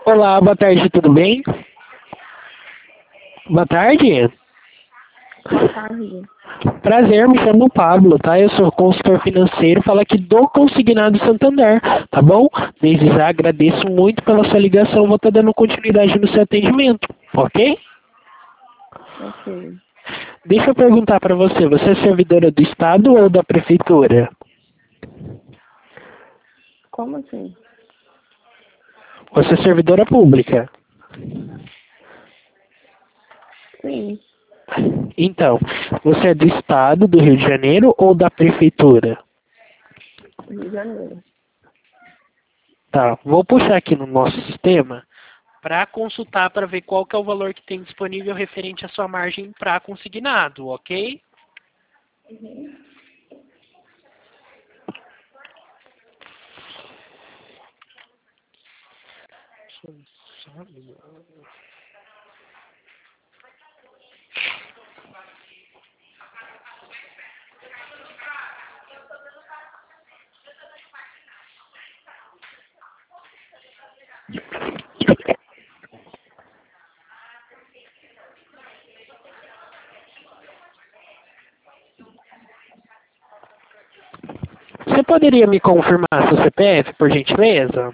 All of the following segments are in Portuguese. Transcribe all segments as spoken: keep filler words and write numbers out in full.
Olá, boa tarde, tudo bem? Boa tarde. Boa tarde. Prazer, me chamo Pablo, tá? Eu sou consultor financeiro, falo aqui do Consignado Santander, tá bom? Desde já agradeço muito pela sua ligação, vou estar dando continuidade no seu atendimento, ok? Ok. Deixa eu perguntar para você, você é servidora do Estado ou da Prefeitura? Como assim? Você é servidora pública. Sim, Então, você é do Estado, do Rio de Janeiro ou da Prefeitura? Rio de Janeiro. Tá, vou puxar aqui no nosso sistema para consultar para ver qual que é o valor que tem disponível referente à sua margem para consignado, ok? Você poderia me confirmar seu C P F, por gentileza?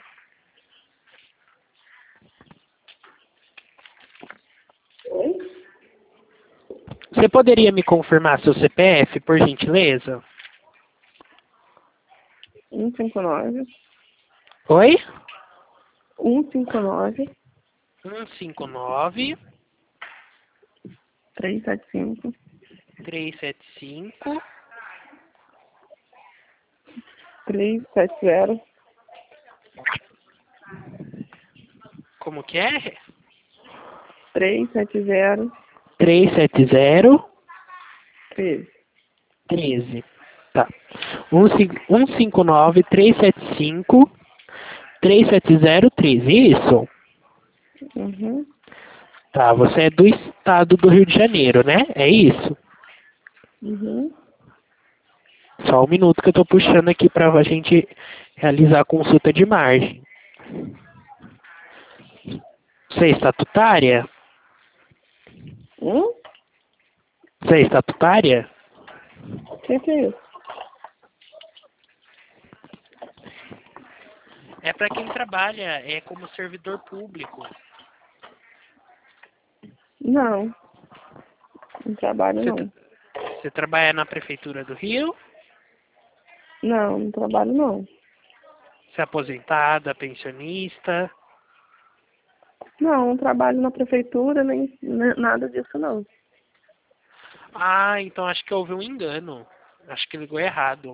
Oi? Você poderia me confirmar seu C P F, por gentileza? um cinco nove, Oi? um cinco nove, um cinco nove, três sete cinco, três sete cinco, três sete zero, como que é? três sete zero, três sete zero, treze. treze. Tá. um cinco nove, três sete cinco, três sete zero, treze, isso? Uhum. Tá, você é do estado do Rio de Janeiro, né? É isso? Uhum. Só um minuto que eu tô puxando aqui para a gente realizar a consulta de margem. Você é estatutária? Hum? Você é estatutária? O que que é isso? É para quem trabalha é como servidor público. Não, não trabalho Você, tra- não. você trabalha na Prefeitura do Rio? Não, não trabalho não. Você é aposentada, pensionista? Não, não trabalho na prefeitura, nem, nem nada disso não. Ah, então acho que houve um engano. Acho que ligou errado.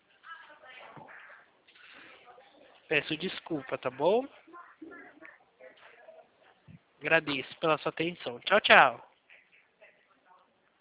Peço desculpa, tá bom? Agradeço pela sua atenção. Tchau, tchau.